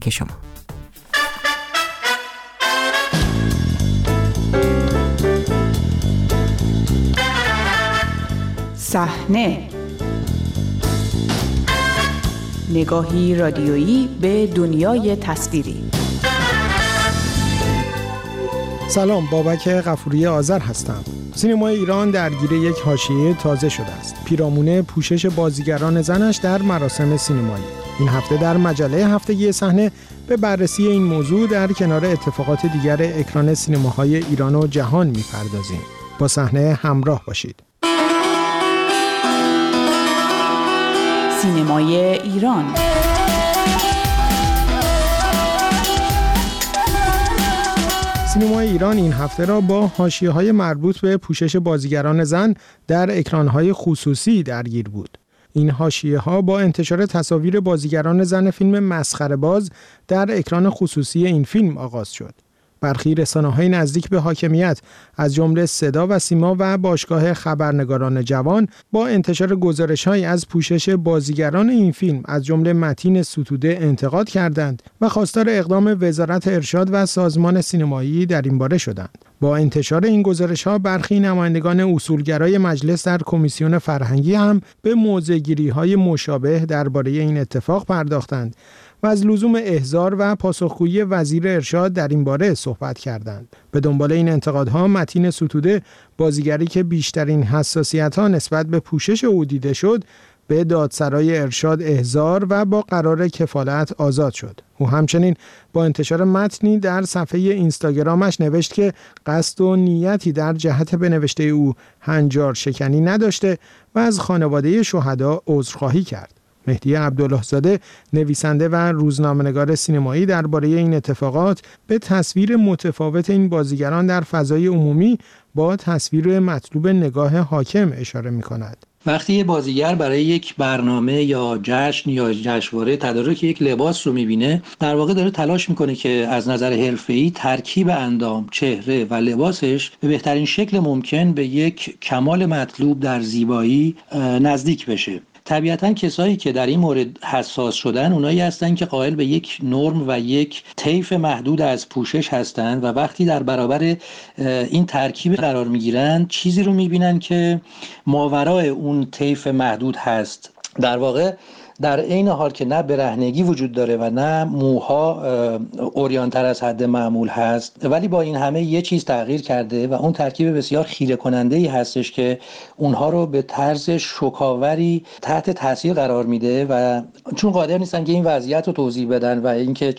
شما. صحنه، نگاهی رادیویی به دنیای تصویری. سلام، بابک غفوری آذر هستم. سینمای ایران درگیر یک حاشیه تازه شده است. پیرامون پوشش بازیگران زنش در مراسم سینمایی. این هفته در مجله هفتگی صحنه به بررسی این موضوع در کنار اتفاقات دیگر اکران سینماهای ایران و جهان می‌پردازیم. با صحنه همراه باشید. سینمای ایران. سینمای ایران این هفته را با حاشیه‌های مربوط به پوشش بازیگران زن در اکران‌های خصوصی درگیر بود. این حاشیه‌ها با انتشار تصاویر بازیگران زن فیلم مسخره‌باز در اکران خصوصی این فیلم آغاز شد. برخی رسانه‌های نزدیک به حاکمیت از جمله صدا و سیما و باشگاه خبرنگاران جوان با انتشار گزارش‌هایی از پوشش بازیگران این فیلم از جمله متین ستوده انتقاد کردند و خواستار اقدام وزارت ارشاد و سازمان سینمایی در این باره شدند. با انتشار این گزارش‌ها برخی نمایندگان اصولگرای مجلس در کمیسیون فرهنگی هم به موضع‌گیری‌های مشابه درباره این اتفاق پرداختند و از لزوم احضار و پاسخگویی وزیر ارشاد در این باره صحبت کردند. به دنبال این انتقادها متین ستوده، بازیگری که بیشترین حساسیت‌ها نسبت به پوشش او دیده شد، به دادسرای ارشاد احضار و با قرار کفالت آزاد شد. او همچنین با انتشار متنی در صفحه اینستاگرامش نوشت که قصد و نیتی در جهت به نوشته او هنجار شکنی نداشته و از خانواده شهدا عذرخواهی کرد. مهدی عبدالله زاده، نویسنده و روزنامه‌نگار سینمایی، درباره این اتفاقات به تصویر متفاوت این بازیگران در فضای عمومی با تصویر مطلوب نگاه حاکم اشاره می‌کند. وقتی یه بازیگر برای یک برنامه یا جشن یا جشنواره تدارک یک لباس رو می‌بینه، در واقع داره تلاش می‌کنه که از نظر حرفه‌ای ترکیب اندام، چهره و لباسش به بهترین شکل ممکن به یک کمال مطلوب در زیبایی نزدیک بشه. طبیعتاً کسایی که در این مورد حساس شدن اونایی هستن که قائل به یک نرم و یک طیف محدود از پوشش هستن و وقتی در برابر این ترکیب قرار میگیرن چیزی رو میبینن که ماورای اون طیف محدود هست. در واقع در عین حال که نه برهنگی وجود داره و نه موها عریان‌تر از حد معمول هست، ولی با این همه یه چیز تغییر کرده و اون ترکیب بسیار خیره کننده‌ای هستش که اونها رو به طرز شوکاوری تحت تاثیر قرار میده و چون قادر نیستن که این وضعیت رو توضیح بدن و اینکه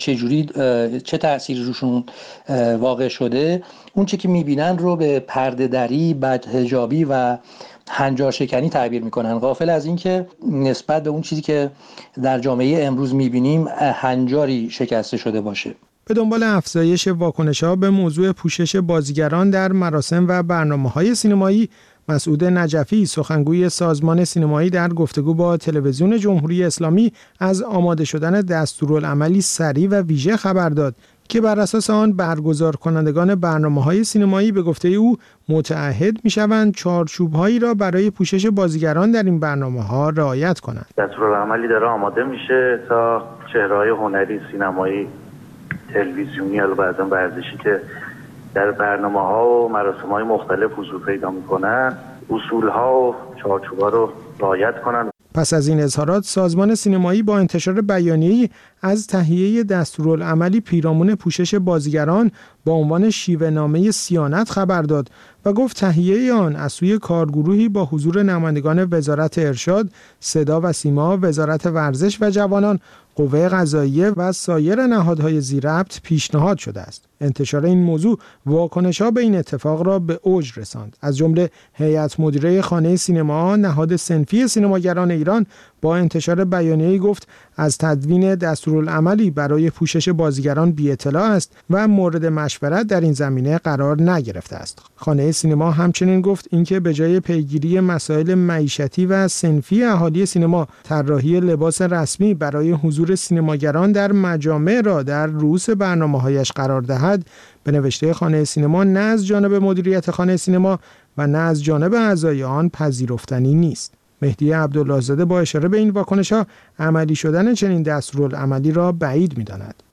چه تأثیری روشون واقع شده، اون چیزی که میبینن رو به پرده دری، بدحجابی و هنجار شکنی تعبیر میکنن، غافل از این که نسبت به اون چیزی که در جامعه امروز میبینیم هنجاری شکسته شده باشه. به دنبال افزایش واکنش‌ها به موضوع پوشش بازیگران در مراسم و برنامه‌های سینمایی، مسعود نجفی، سخنگوی سازمان سینمایی، در گفتگو با تلویزیون جمهوری اسلامی از آماده شدن دستورالعملی سریع و ویژه خبر داد که بر اساس آن برگزار کنندگان برنامه‌های سینمایی به گفته او متعهد می‌شوند چارچوب‌هایی را برای پوشش بازیگران در این برنامه‌ها رعایت کنند. دستورالعملی داره آماده میشه تا چهره‌های هنری، سینمایی، تلویزیونی و بعضا ورزشی که در برنامه‌ها و مراسم‌های مختلف حضور پیدا می‌کنن، اصول‌ها و چارچوب‌ها رو رعایت کنند. پس از این اظهارات، سازمان سینمایی با انتشار بیانیه‌ای از تهیه دستورالعملی پیرامون پوشش بازیگران با عنوان شیوه‌نامه صیانت خبر داد و گفت تهیه آن از سوی کارگروهی با حضور نمایندگان وزارت ارشاد، صدا و سیما، وزارت ورزش و جوانان، قوه قضاییه و سایر نهادهای ذی‌ربط پیشنهاد شده است. انتشار این موضوع واکنش‌ها به این اتفاق را به اوج رساند. از جمله هیئت مدیره خانه سینما، نهاد صنفی سینماگران ایران، با انتشار بیانیه‌ای گفت از تدوین دستورالعملی برای پوشش بازیگران بی‌اطلاع است و مورد مشورت در این زمینه قرار نگرفته است. خانه سینما همچنین گفت اینکه به جای پیگیری مسائل معیشتی و صنفی اهالی سینما، طراحی لباس رسمی برای حضور سینماگران در مجامع را در رؤوس برنامه‌هایش قرار دهد، به نوشته خانه سینما نه از جانب مدیریت خانه سینما و نه از جانب اعضای آن پذیرفتنی نیست. مهدی عبدالله زاده با اشاره به این واکنش‌ها عملی شدن چنین دستورالعملی را بعید می‌داند.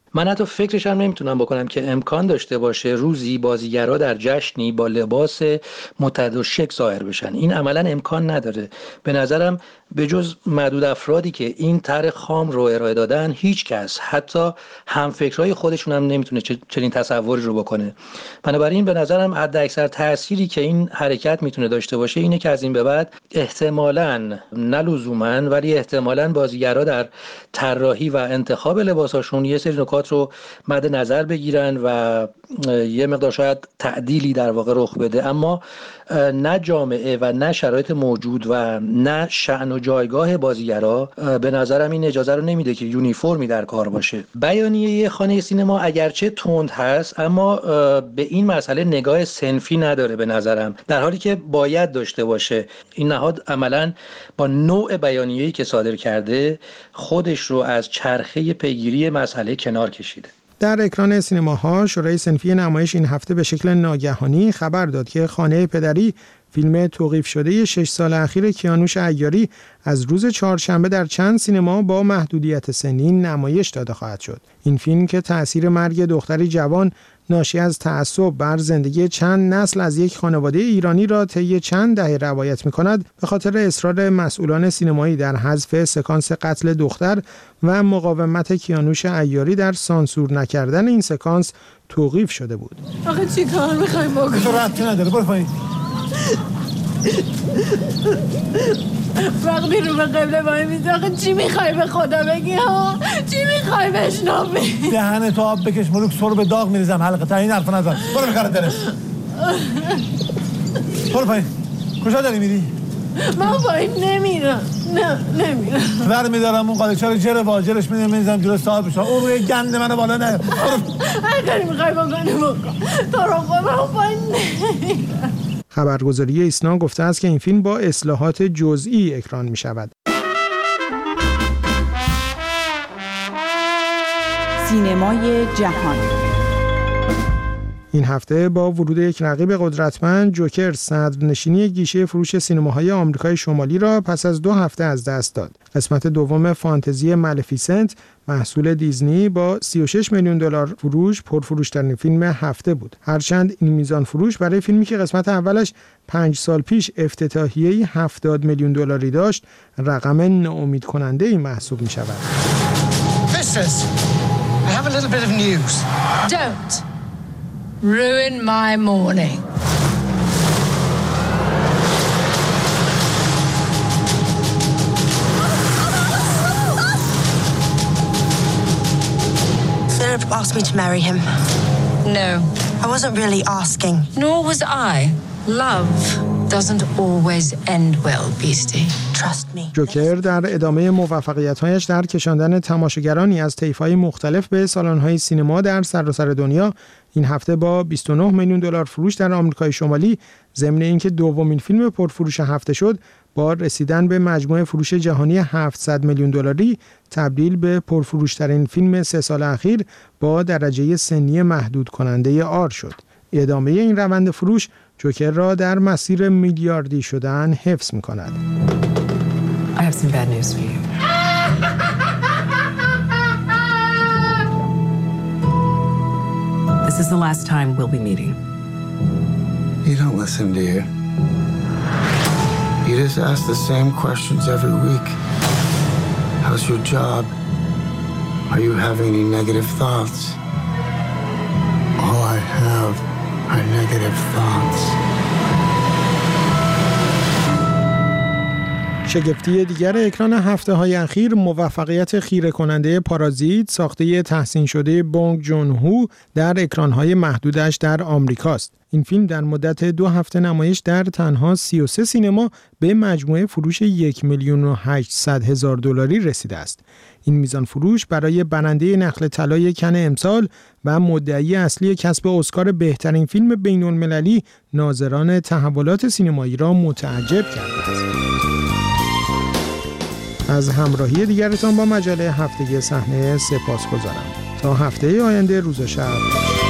من حتی فکرش هم نمیتونم بکنم که امکان داشته باشه روزی بازیگرا در جشنی با لباس متعدد الشکل ظاهر بشن. این عملا امکان نداره. به نظرم به جز معدود افرادی که این طرح خام رو ارائه دادن، هیچ کس حتی همفکرای خودشون هم نمیتونه چنین تصوری رو بکنه. بنابراین به نظرم حد اکثر تأثیری که این حرکت میتونه داشته باشه اینه که از این به بعد احتمالاً، نه لزوماً، ولی احتمالاً بازیگرا در طراحی و انتخاب لباساشون یه سری نکات رو مد نظر بگیرن و یه مقدار شاید تعدیلی در واقع رخ بده، اما نه جامعه و نه شرایط موجود و نه شأن و جایگاه بازیگرا به نظرم این اجازه رو نمیده که یونیفرمی در کار باشه. بیانیه خانه سینما اگرچه تند هست اما به این مسئله نگاه صنفی نداره به نظرم، در حالی که باید داشته باشه. این نهاد عملاً با نوع بیانیه‌ای که صادر کرده خودش رو از چرخه پیگیری مسئله کنار کشیده. در اکران سینماها شورای صنفی نمایش این هفته به شکل ناگهانی خبر داد که خانه پدری، فیلم توقیف شده 6 سال اخیر کیانوش عیاری، از روز چهارشنبه در چند سینما با محدودیت سنی نمایش داده خواهد شد. این فیلم که تأثیر مرگ دختری جوان ناشی از تعصب بر زندگی چند نسل از یک خانواده ایرانی را طی چند دهه روایت می‌کند، به خاطر اصرار مسئولان سینمایی در حذف سکانس قتل دختر و مقاومت کیانوش عیاری در سانسور نکردن این سکانس توقیف شده بود. آخه چی کار می‌خوایم بکنیم؟ تو ربطی نداره، برو پایین. وقتی رو به قبله وای میزه، آخه چی میخوای به خدا بگی ها؟ چی میخوای بشنوی؟ دهن تو آب بکش ملوک، سر به داغ میریزم حلقه تا این حرف نزن. برو بکاره درست. برو پایین. کجا داری میری؟ من پایین نمیرم. نمیرم. بر میدارم اون قالیچه رو جر واجرش میزنم جلو صاحبش. اون روی گند منو بالا نه. هر کاری میخوای بکنی بکن. تو رو خدا پایین نمیرم. خبرگزاری ایسنا گفته است که این فیلم با اصلاحات جزئی اکران می شود. سینمای جهان این هفته با ورود یک رقیب قدرتمند، جوکر صدرنشینی گیشه فروش سینماهای آمریکای شمالی را پس از 2 هفته از دست داد. قسمت دوم فانتزی مالفیسنت محصول دیزنی با 36 میلیون دلار فروش پرفروش‌ترین فیلم هفته بود. هرچند این میزان فروش برای فیلمی که قسمت اولش 5 سال پیش افتتاحیه‌ای 70 میلیون دلاری داشت، رقم ناامید کننده‌ای محسوب می‌شود. I have a little bit of news. Don't ruin my morning. Philip asked me to marry him. No. I wasn't really asking. Nor was I. Love doesn't always end well, Beastie. Trust me. جوکر در ادامه موفقیت‌هایش در کشاندن تماشاگرانی از طیف‌های مختلف به سالن‌های سینما در سراسر دنیا، این هفته با 29 میلیون دلار فروش در آمریکای شمالی، ضمن اینکه دومین فیلم پرفروش هفته شد، با رسیدن به مجموع فروش جهانی 700 میلیون دلاری تبدیل به پرفروش‌ترین فیلم 3 سال اخیر با درجه سنی محدود کننده آر شد. ادامه این روند فروش جوکر را در مسیر میلیاردی شدن حفظ می‌کند. I have some bad news for you. This is the last time we'll be meeting. You don't listen, do you? You just ask the same questions every week. How's your job? Are you having any negative thoughts? All I have are negative thoughts. شگفتی دیگر اکران هفته‌های اخیر موفقیت خیره کننده پارازیت ساخته تحسین شده بونگ جون هو در اکران‌های محدودش در آمریکاست. این فیلم در مدت 2 هفته نمایش در تنها 33 سینما به مجموعه فروش 1,800,000 دلاری رسیده است. این میزان فروش برای برنده نخل طلای کن امسال و مدعی اصلی کسب اسکار بهترین فیلم بین‌المللی ناظران تحولات سینمایی را متعجب کرده است. از همراهی دیگرتان با مجله هفتگی صحنه سپاسگزارم. تا هفته آینده روز و شب.